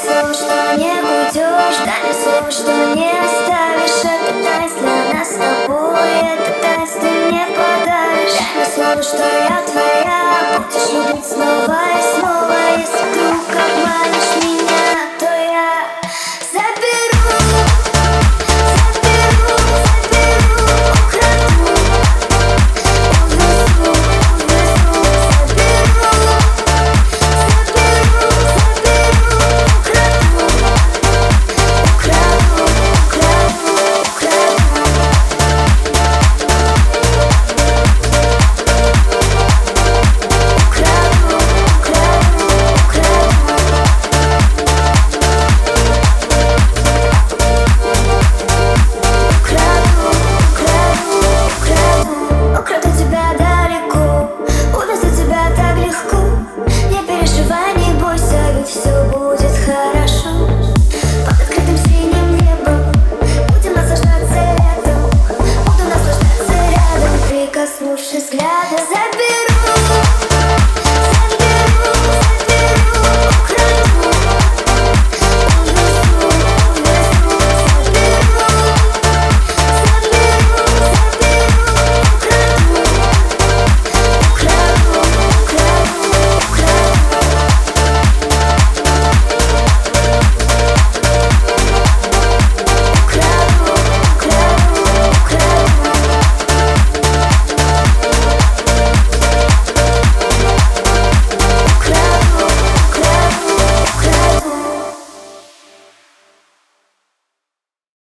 слово, что не уйдешь, дай мне слово, что не оставишь. Это тайс для нас с тобой, это тайс ты мне подаришь. Дай мне слово, что я твоя, будешь любить снова и снова.